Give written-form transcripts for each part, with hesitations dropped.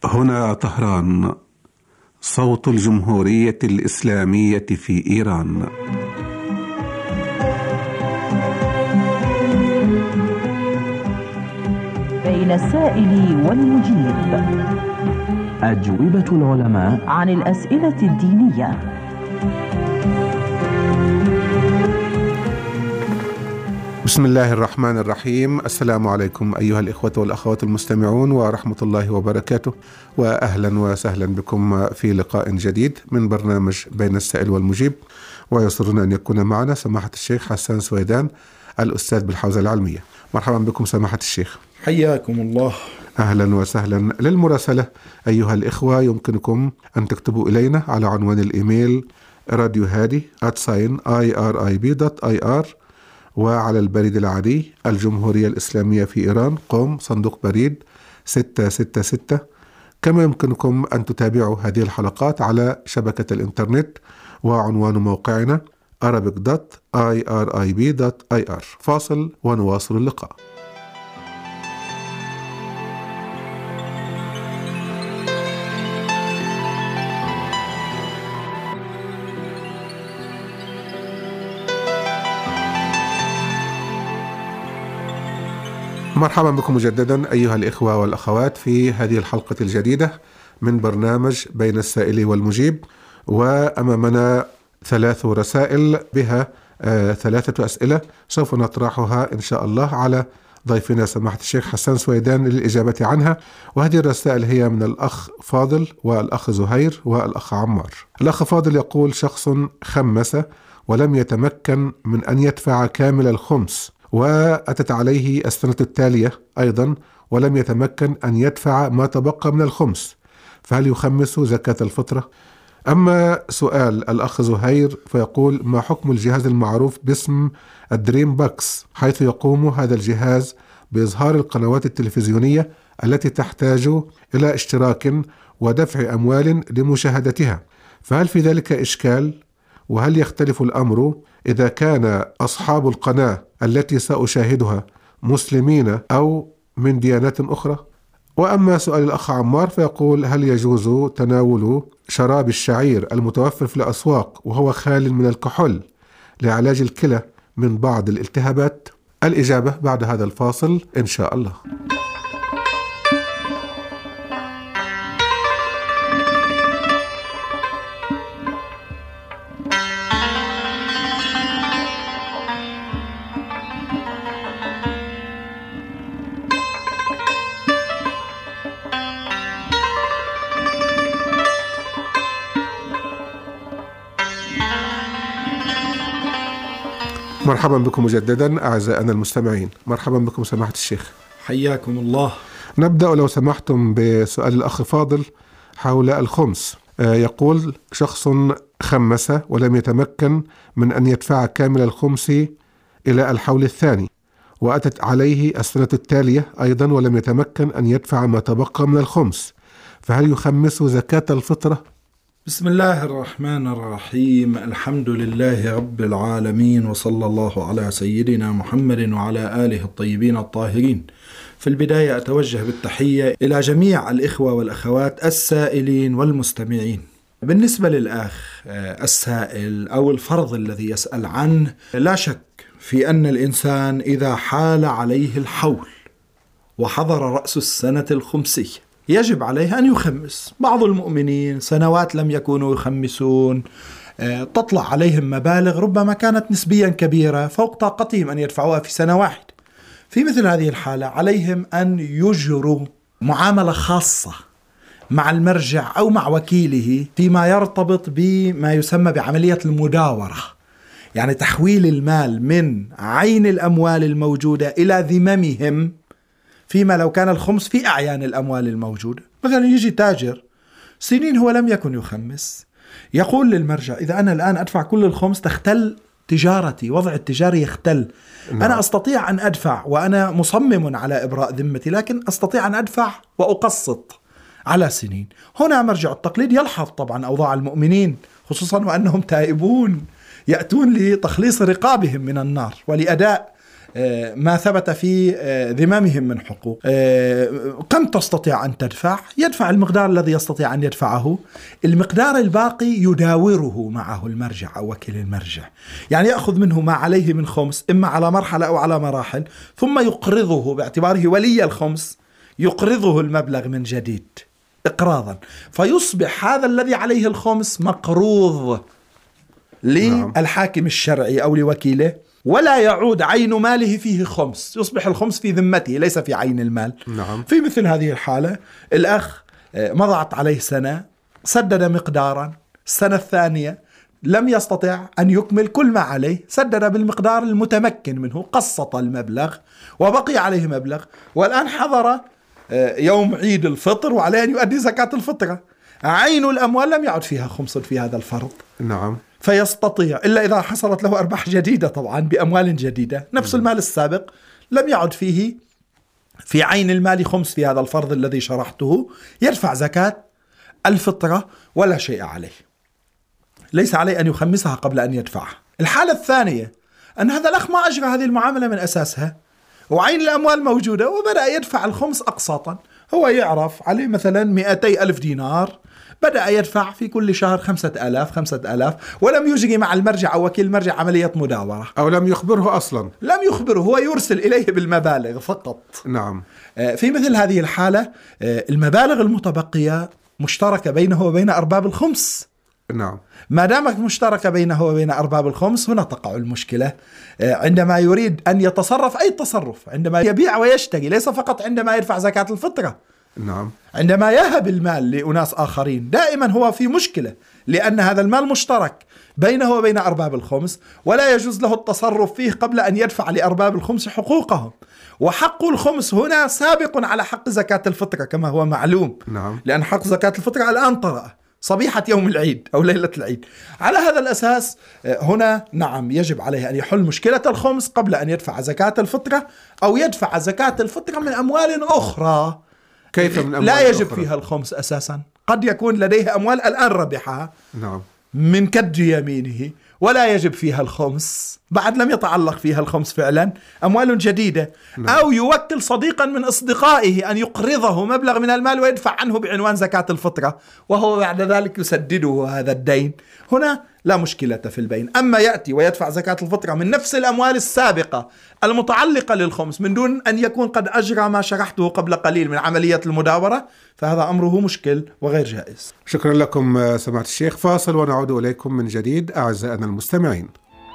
هنا طهران، صوت الجمهورية الإسلامية في إيران. بين السائل والمجيب، أجوبة العلماء عن الأسئلة الدينية. بسم الله الرحمن الرحيم. السلام عليكم أيها الإخوة والأخوات المستمعون ورحمة الله وبركاته، وأهلا وسهلا بكم في لقاء جديد من برنامج بين السائل والمجيب. ويسرنا أن يكون معنا سماحة الشيخ حسان سويدان، الأستاذ بالحوزة العلمية. مرحبا بكم سماحة الشيخ. حياكم الله. أهلا وسهلا. للمراسلة أيها الإخوة يمكنكم أن تكتبوا إلينا على عنوان الإيميل radiohadi@irib.ir، وعلى البريد العادي الجمهورية الإسلامية في إيران، قم صندوق بريد 666. كما يمكنكم أن تتابعوا هذه الحلقات على شبكة الإنترنت، وعنوان موقعنا arabic.irib.ir. فاصل ونواصل اللقاء. مرحبا بكم مجددا أيها الإخوة والأخوات في هذه الحلقة الجديدة من برنامج بين السائل والمجيب. وأمامنا 3 رسائل بها 3 أسئلة سوف نطرحها إن شاء الله على ضيفنا سماحة الشيخ حسان سويدان للإجابة عنها. وهذه الرسائل هي من الأخ فاضل والأخ زهير والأخ عمار. الأخ فاضل يقول: شخص خمس ولم يتمكن من أن يدفع كامل الخمس، وأتت عليه السنة التالية أيضا ولم يتمكن أن يدفع ما تبقى من الخمس، فهل يخمس زكاة الفطرة؟ أما سؤال الأخ زهير فيقول: ما حكم الجهاز المعروف باسم الدريم باكس، حيث يقوم هذا الجهاز بإظهار القنوات التلفزيونية التي تحتاج إلى اشتراك ودفع أموال لمشاهدتها، فهل في ذلك إشكال؟ وهل يختلف الأمر إذا كان أصحاب القناة التي سأشاهدها مسلمين أو من ديانات أخرى؟ وأما سؤال الأخ عمار فيقول: هل يجوز تناول شراب الشعير المتوفر في الأسواق وهو خال من الكحول لعلاج الكلى من بعض الالتهابات؟ الإجابة بعد هذا الفاصل إن شاء الله. مرحبا بكم مجددا أعزائنا المستمعين. مرحبا بكم سماحة الشيخ. حياكم الله. نبدأ لو سمحتم بسؤال الأخ فاضل حول الخمس. يقول: شخص خمس ولم يتمكن من أن يدفع كامل الخمس إلى الحول الثاني، وأتت عليه السنة التالية أيضا ولم يتمكن أن يدفع ما تبقى من الخمس، فهل يخمس زكاة الفطرة؟ بسم الله الرحمن الرحيم. الحمد لله رب العالمين، وصلى الله على سيدنا محمد وعلى آله الطيبين الطاهرين. في البداية أتوجه بالتحية إلى جميع الإخوة والأخوات السائلين والمستمعين. بالنسبة للأخ السائل أو الفرض الذي يسأل عنه، لا شك في أن الإنسان إذا حال عليه الحول وحضر رأس السنة الخمسية يجب عليه أن يخمس. بعض المؤمنين سنوات لم يكونوا يخمسون، تطلع عليهم مبالغ ربما كانت نسبيا كبيرة فوق طاقتهم أن يدفعوها في سنة واحدة. في مثل هذه الحالة عليهم أن يجروا معاملة خاصة مع المرجع أو مع وكيله فيما يرتبط بما يسمى بعملية المداورة، يعني تحويل المال من عين الأموال الموجودة إلى ذممهم، فيما لو كان الخمس في أعيان الأموال الموجودة. مثلا يجي تاجر سنين هو لم يكن يخمس، يقول للمرجع: إذا أنا الآن أدفع كل الخمس تختل تجارتي، وضع التجاري يختل. أنا أستطيع أن أدفع وأنا مصمم على إبراء ذمتي، لكن أستطيع أن أدفع وأقسط على سنين. هنا مرجع التقليد يلحظ طبعا أوضاع المؤمنين، خصوصا وأنهم تائبون يأتون لتخليص رقابهم من النار ولأداء ما ثبت في ذمامهم من حقوق. كم تستطيع أن تدفع؟ يدفع المقدار الذي يستطيع أن يدفعه، المقدار الباقي يداوره معه المرجع أو وكيل المرجع، يعني يأخذ منه ما عليه من خمس إما على مرحلة أو على مراحل، ثم يقرضه باعتباره ولي الخمس، يقرضه المبلغ من جديد إقراضا، فيصبح هذا الذي عليه الخمس مقروض للحاكم الشرعي أو لوكيله، ولا يعود عين ماله فيه خمس، يصبح الخمس في ذمته ليس في عين المال. في مثل هذه الحالة الأخ مضت عليه سنة، سدد مقدارا، السنة الثانية لم يستطع أن يكمل كل ما عليه، سدد بالمقدار المتمكن منه، قسط المبلغ وبقي عليه مبلغ، والآن حضر يوم عيد الفطر وعليه أن يؤدي زكاة الفطرة، عين الأموال لم يعد فيها خمس في هذا الفرض. فيستطيع، إلا إذا حصلت له أرباح جديدة طبعا بأموال جديدة، نفس المال السابق لم يعد فيه في عين المال خمس في هذا الفرض الذي شرحته، يدفع زكاة الفطرة ولا شيء عليه، ليس عليه أن يخمسها قبل أن يدفعها. الحالة الثانية أن هذا الأخ ما أجرى هذه المعاملة من أساسها، وعين الأموال موجودة وبدأ يدفع الخمس أقساطا، هو يعرف عليه مثلا 200,000 دينار، بدأ يدفع في كل شهر 5,000 ولم يجري مع المرجع أو وكيل المرجع عملية مداورة، أو لم يخبره أصلا، لم يخبره، هو يرسل إليه بالمبالغ فقط. في مثل هذه الحالة المبالغ المتبقية مشتركة بينه وبين أرباب الخمس. ما دامت مشتركة بينه وبين أرباب الخمس، هنا تقع المشكلة عندما يريد أن يتصرف أي تصرف، عندما يبيع ويشتري، ليس فقط عندما يدفع زكاة الفطرة، عندما يهب المال لأناس آخرين دائما هو في مشكلة، لأن هذا المال مشترك بينه وبين أرباب الخمس، ولا يجوز له التصرف فيه قبل أن يدفع لأرباب الخمس حقوقهم، وحق الخمس هنا سابق على حق زكاة الفطرة كما هو معلوم. لأن حق زكاة الفطرة الآن طرأ صبيحة يوم العيد أو ليلة العيد. على هذا الأساس هنا يجب عليه أن يحل مشكلة الخمس قبل أن يدفع زكاة الفطرة، أو يدفع زكاة الفطرة من أموال أخرى. كيف من أموال لا يجب أخرى؟ فيها الخمس أساسا، قد يكون لديه أموال الآن ربحها من كد يمينه، ولا يجب فيها الخمس، بعد لم يتعلق فيها الخمس فعلا، أموال جديدة. أو يوكل صديقا من أصدقائه أن يقرضه مبلغ من المال ويدفع عنه بعنوان زكاة الفطرة، وهو بعد ذلك يسدده هذا الدين، هنا لا مشكلة في البين. أما يأتي ويدفع زكاة الفطرة من نفس الأموال السابقة المتعلقة للخمس من دون أن يكون قد أجرى ما شرحته قبل قليل من عملية المداورة، فهذا أمره مشكل وغير جائز. شكرا لكم سماحة الشيخ. فاصل ونعود إليكم من جديد أعزائنا المستمعين.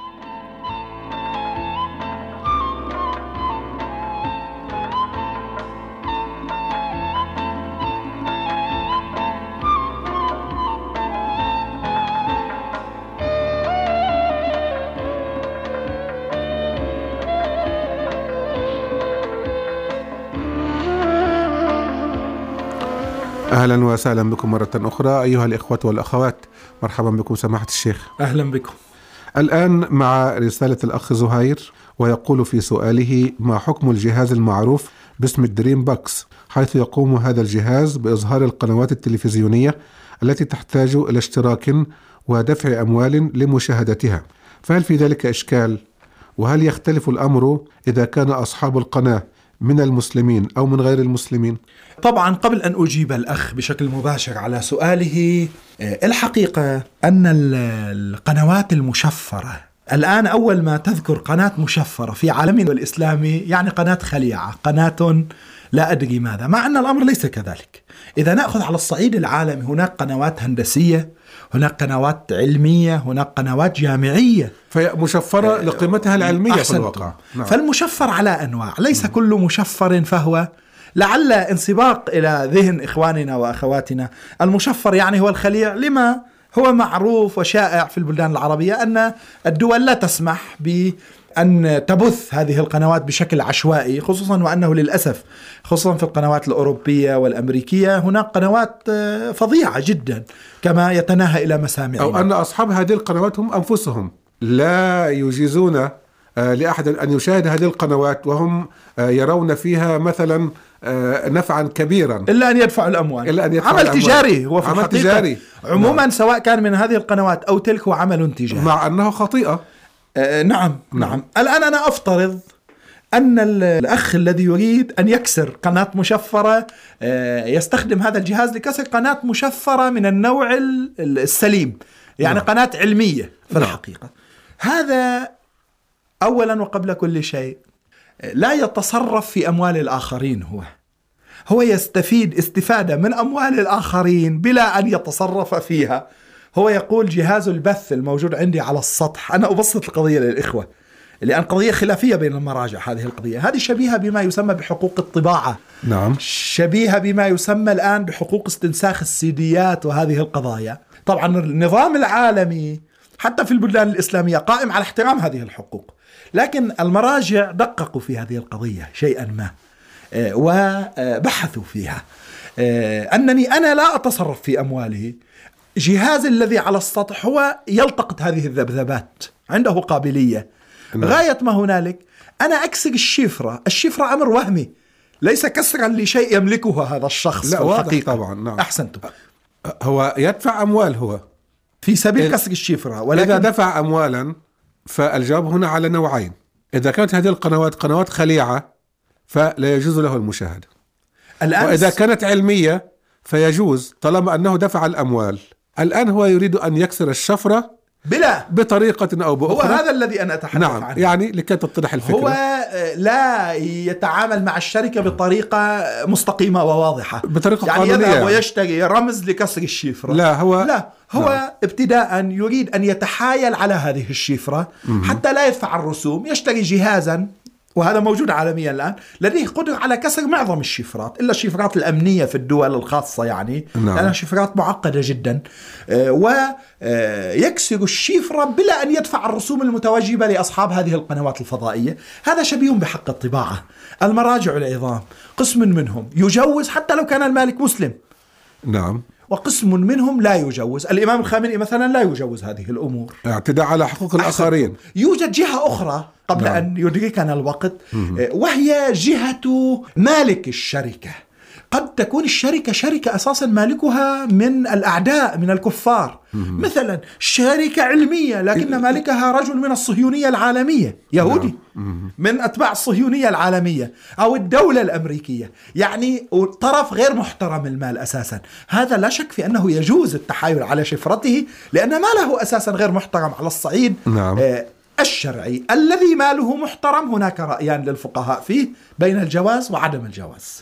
أهلا وسهلا بكم مرة أخرى أيها الإخوة والأخوات، مرحبا بكم سماحة الشيخ. أهلا بكم. الآن مع رسالة الأخ زهير، ويقول في سؤاله: ما حكم الجهاز المعروف باسم الدريم بوكس، حيث يقوم هذا الجهاز بإظهار القنوات التلفزيونية التي تحتاج إلى اشتراك ودفع أموال لمشاهدتها، فهل في ذلك إشكال؟ وهل يختلف الأمر إذا كان أصحاب القناة من المسلمين أو من غير المسلمين؟ طبعا قبل أن أجيب الأخ بشكل مباشر على سؤاله، الحقيقة أن القنوات المشفرة الآن، أول ما تذكر قناة مشفرة في عالمنا الإسلامي يعني قناة خليعة، قناة لا أدري ماذا، مع أن الأمر ليس كذلك. إذا نأخذ على الصعيد العالمي، هناك قنوات هندسية، هناك قنوات علمية، هناك قنوات جامعية، فمشفرة لقيمتها العلمية في الواقع. فالمشفر على أنواع، ليس كل مشفر فهو، لعل انسباق إلى ذهن إخواننا وأخواتنا، المشفر يعني هو الخليع، لما هو معروف وشائع في البلدان العربية أن الدول لا تسمح بأن تبث هذه القنوات بشكل عشوائي، خصوصا وأنه للأسف خصوصا في القنوات الأوروبية والأمريكية هناك قنوات فظيعة جدا كما يتناهى إلى مسامعنا، أو أن أصحاب هذه القنوات هم أنفسهم لا يجيزون لأحد أن يشاهد هذه القنوات وهم يرون فيها مثلا نفعا كبيرا، إلا أن يدفعوا الأموال. عمل تجاري هو في الحقيقة تجاري. عموما سواء كان من هذه القنوات أو تلك هو عمل تجاري، مع أنه خطيئة. نعم. الآن أنا أفترض أن الأخ الذي يريد أن يكسر قناة مشفرة يستخدم هذا الجهاز لكسر قناة مشفرة من النوع السليم، يعني قناة علمية في الحقيقة. هذا أولا وقبل كل شيء لا يتصرف في أموال الآخرين، هو يستفيد استفادة من أموال الآخرين بلا أن يتصرف فيها. هو يقول جهاز البث الموجود عندي على السطح، أنا أبسط القضية للإخوة لأن قضية خلافية بين المراجع. هذه القضية هذه شبيهة بما يسمى بحقوق الطباعة، نعم، شبيهة بما يسمى الآن بحقوق استنساخ السيديات وهذه القضايا. طبعا النظام العالمي حتى في البلدان الإسلامية قائم على احترام هذه الحقوق، لكن المراجع دققوا في هذه القضية شيئا ما وبحثوا فيها أنني أنا لا أتصرف في أمواله. جهازي الذي على السطح هو يلتقط هذه الذبذبات، عنده قابلية غاية ما هنالك. أنا أكسر الشفرة أمر وهمي، ليس كسرا لشيء يملكه هذا الشخص. لا واضح طبعا. نعم. أحسنتم. هو يدفع أموال هو في سبيل كسر الشفرة، ولكن إذا دفع أموالا فالجواب هنا على نوعين. إذا كانت هذه القنوات قنوات خليعة فلا يجوز له المشاهدة، وإذا كانت علمية فيجوز طالما أنه دفع الأموال. الآن هو يريد أن يكسر الشفرة بطريقة أو بأخرى. هو هذا الذي أنا أتحدث عنه. يعني لكي تتضح الفكرة، هو لا يتعامل مع الشركة بطريقة مستقيمة وواضحة، بطريقة يعني قانونية، يذهب ويشتري رمز لكسر الشفرة. لا هو نعم. ابتداء يريد أن يتحايل على هذه الشفرة حتى لا يدفع الرسوم، يشتري جهازا، وهذا موجود عالميا الآن، لديه قدرة على كسر معظم الشفرات إلا الشفرات الأمنية في الدول الخاصة، يعني لأنها شفرات معقدة جدا، ويكسر الشفرة بلا أن يدفع الرسوم المتوجبة لأصحاب هذه القنوات الفضائية. هذا شبيه بحق الطباعة. المراجع العظام قسم منهم يجوز حتى لو كان المالك مسلم، نعم، وقسم منهم لا يجوز. الإمام الخامنئي مثلا لا يجوز هذه الأمور، اعتداء على حقوق الآخرين. يوجد جهة أخرى قبل أن يدركنا الوقت، وهي جهة مالك الشركة. قد تكون الشركة شركة أساسا مالكها من الأعداء، من الكفار، مثلا شركة علمية لكن مالكها رجل من الصهيونية العالمية، يهودي من أتباع الصهيونية العالمية، أو الدولة الأمريكية، يعني طرف غير محترم المال أساسا. هذا لا شك في أنه يجوز التحايل على شفرته لأن ماله أساسا غير محترم على الصعيد الشرعي. الذي ماله محترم هناك رأيان للفقهاء فيه بين الجواز وعدم الجواز.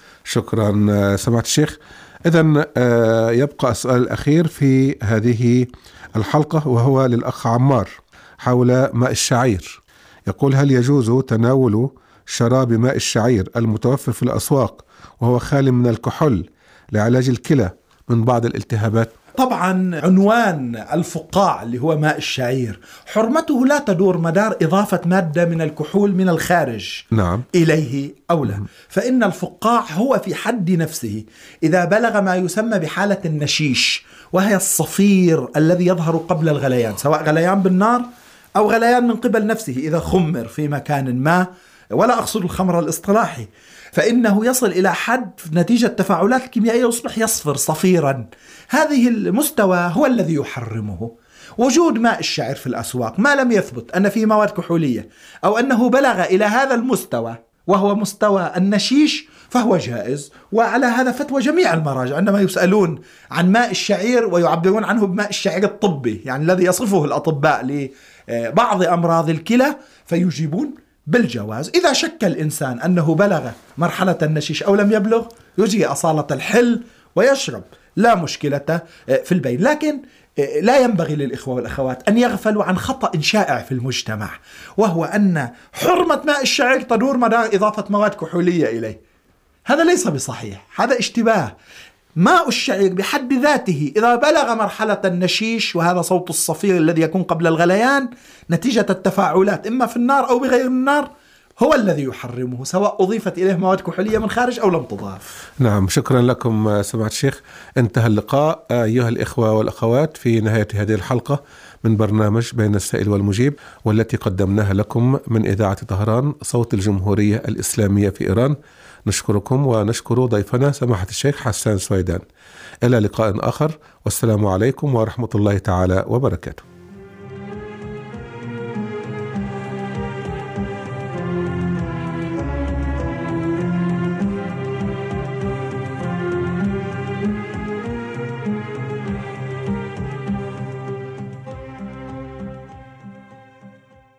شكرا سماحة الشيخ. إذن يبقى السؤال الأخير في هذه الحلقة، وهو للأخ عمار حول ماء الشعير. يقول: هل يجوز تناول شراب ماء الشعير المتوفر في الأسواق وهو خالي من الكحول لعلاج الكلى من بعض الالتهابات؟ طبعا عنوان الفقاع اللي هو ماء الشعير حرمته لا تدور مدار إضافة مادة من الكحول من الخارج إليه أو لا، فإن الفقاع هو في حد نفسه إذا بلغ ما يسمى بحالة النشيش، وهي الصفير الذي يظهر قبل الغليان، سواء غليان بالنار أو غليان من قبل نفسه إذا خمر في مكان ما، ولا أقصد الخمر الاصطلاحي، فإنه يصل إلى حد نتيجة تفاعلات الكيميائية يصبح يصفر صفيرا. هذه المستوى هو الذي يحرمه. وجود ماء الشعير في الأسواق ما لم يثبت أن فيه مواد كحولية أو أنه بلغ إلى هذا المستوى وهو مستوى النشيش فهو جائز. وعلى هذا فتوى جميع المراجع عندما يسألون عن ماء الشعير ويعبرون عنه بماء الشعير الطبي، يعني الذي يصفه الأطباء لبعض أمراض الكلى، فيجيبون بالجواز. إذا شك الإنسان أنه بلغ مرحلة النشيش أو لم يبلغ يجري أصالة الحل ويشرب، لا مشكلة في البين. لكن لا ينبغي للإخوة والأخوات أن يغفلوا عن خطأ شائع في المجتمع، وهو أن حرمة ماء الشعير تدور مدار إضافة مواد كحولية إليه. هذا ليس بصحيح، هذا اشتباه. ماء الشعير بحد ذاته إذا بلغ مرحلة النشيش، وهذا صوت الصفير الذي يكون قبل الغليان نتيجة التفاعلات إما في النار أو بغير النار، هو الذي يحرمه سواء أضيفت إليه مواد كحولية من خارج أو لم تضاف. نعم، شكرا لكم سماحة الشيخ. انتهى اللقاء أيها الإخوة والأخوات في نهاية هذه الحلقة من برنامج بين السائل والمجيب، والتي قدمناها لكم من إذاعة طهران صوت الجمهورية الإسلامية في إيران. نشكركم ونشكر ضيفنا سماحة الشيخ حسان سويدان. إلى لقاء آخر، والسلام عليكم ورحمة الله تعالى وبركاته.